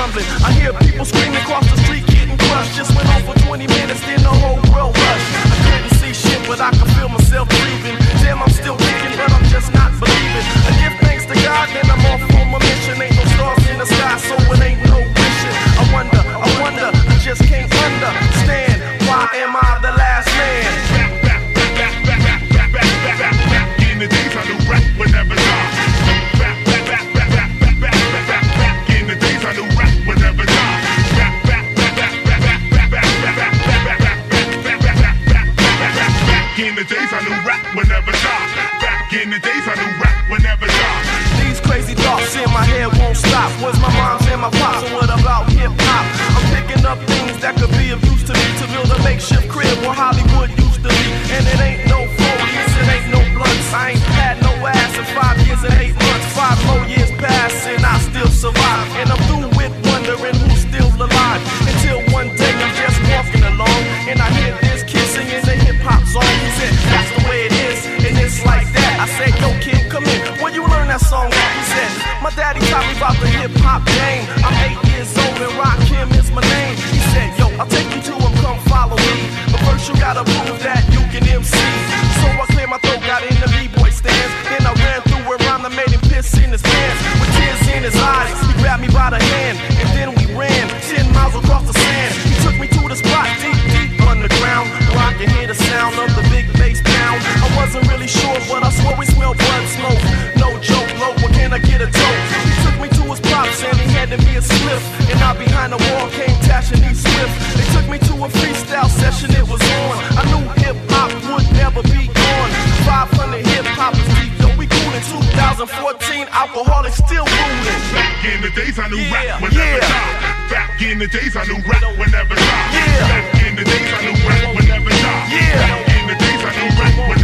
trembling. I hear people screaming across the street, getting crushed. Just went on for 20 minutes, then the whole world rushed. I couldn't see shit, but I could feel myself breathing. Damn, I'm still kicking, but I'm just not believing. I give thanks to God, then I'm off on my mission. Ain't no stars in the sky, so it ain't no wishing. I wonder, I just can't understand. Why am I the last man? Back in the days I knew rap would never die. Back in the days I knew rap would never die. Back in the days I knew rap would never die. Back in the days I knew rap would never die. These crazy thoughts in my head won't stop. Was my mom's and my pops, and what about hip-hop? I'm picking up things that could be of use to me, to build a makeshift crib where Hollywood used to be. And it ain't no 40s, it ain't no blunts. I ain't had no ass in 5 years and 8 months. 5 more years pass and I still survive. And I'm through with wondering who's still alive. Until one day I'm just walking along and I hear this kid singing the hip-hop song. He said, that's the way it is, and it's like that. I said, yo kid, come in, where you learn that song? He said, my daddy taught me about the hip-hop game. I'm 8 years old and Rakim is my name. He said, yo, I'll take you to him, come follow me. But first you gotta prove that you can MC. So I cleared my throat, got in the B-boy stance. Then I ran through where Rhyme made him piss in his pants. With tears in his eyes, he grabbed me by the hand. And then we ran 10 miles across the sand. He took me to the spot deep, deep underground, where I could hear the sound of the big bass pound. I wasn't really sure, but I swore we smelled blood smoke. No joke, low, what can I get a toke? He took me to his pops and he handed me a slip. And out behind the wall came Tash and E Swift. They took me to a freestyle session, it was on. I knew hip-hop would never be gone. 500 hip-hoppers deep, yo, we cool in 2014, alcoholics still ruling. Back in the days I knew rap would never die. Back in the days I knew rap would never die. Back in the days I knew rap would never die. Back in the days I knew rap would